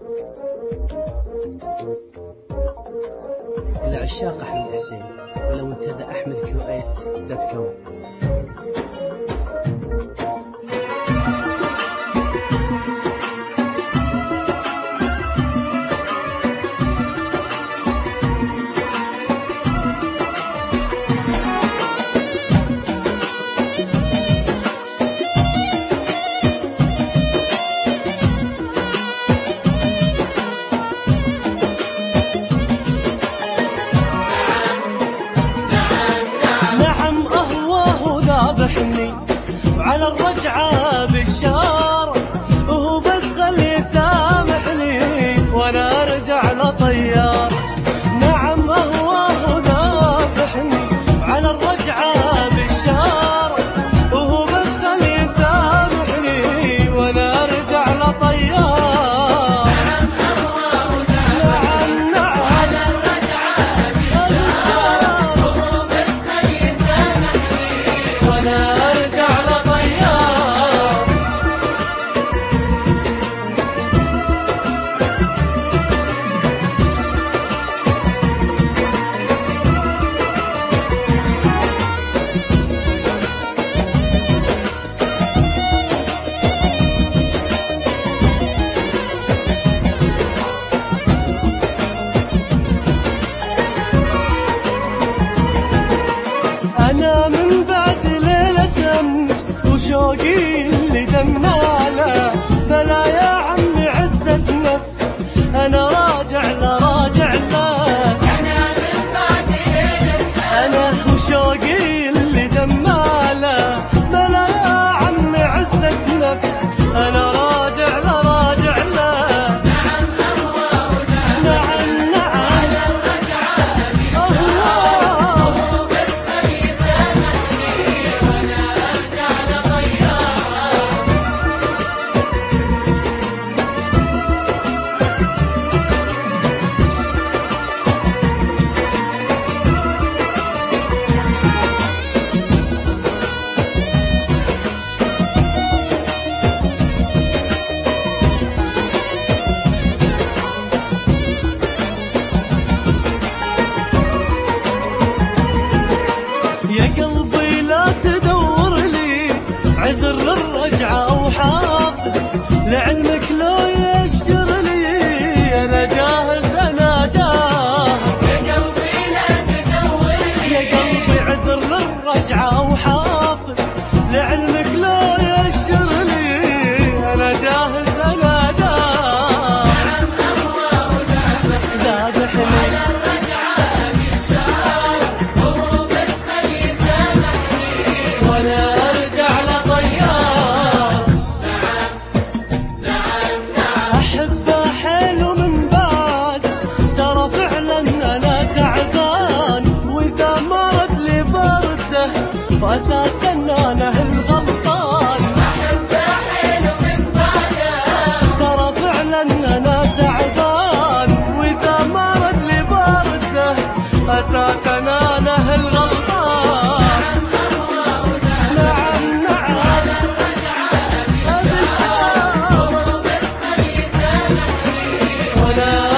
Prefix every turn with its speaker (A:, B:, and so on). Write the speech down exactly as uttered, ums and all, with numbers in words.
A: العشاق أحمد حسين، ولو انتدى أحمد كويت دوت كوم.
B: على الرجعة بالشارع وهو بس خلي يسامحني وانا ارجع لطيار. نعم اهواه ذابحني على الرجعة بالشارع وهو بس خلي يسامحني وانا ارجع لطيار. نعم اهواه ذابحني على الرجعة بالشارع وهو بس خلي يسامحني وانا أنا من بعد ليلة أمس وشوقي اللي دماله بلا يا عمي عزة نفسي أنا راجع له راجع له. أنا من بعد ليلة أنا وشوقي اللي دماله بلا يا عمي عزة نفسي أنا راجع له راجع له. نعم أهواه نعم نعم على الرجعة بالشارع وهو بس خلي يسامحني وانا ارجع لطيار. يا قلبي لا تدور لي عذر للرجعة وحافظ لعلمك لو يشر لي أنا جاهز أنا جاهز. يا قلبي لا تدور لي يا قلبي عذر للرجعة وحافظ لعلمك لو يشر لي أنا جاهز أنا جاهز. نعم أهواه ذابحني على الرجعة بالشارع وهو بس خلي يسامحني وانا ارجع لطيار. نعم نعم نعم احبه حلو من بعد ترى فعلا انا تعبان واذا مرض لي برده واساسا انا الغلطان. احبه حلو من بعد ترى فعلا انا تعبان واذا مرض لي برده اساسا انا الغلطان. نعم نعم على الرجعة بالشارع وهو بس خلي يسامحني وانا